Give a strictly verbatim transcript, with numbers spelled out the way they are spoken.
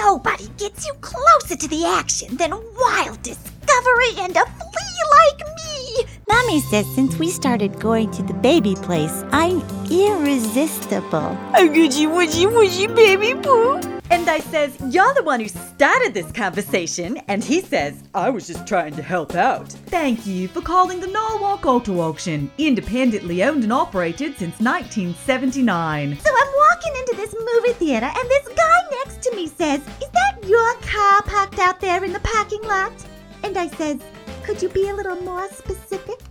nobody gets you closer to the action than wild discovery and a flea like me. Mommy says since we started going to the baby place, I'm irresistible. A goody woody woody baby poo. And I says, you're the one who started this conversation. And he says, I was just trying to help out. Thank you for calling the Norwalk Auto Auction, independently owned and operated since nineteen seventy-nine. So I'm walking into this movie theater and this guy next to me says, is that your car parked out there in the parking lot? And I says, could you be a little more specific?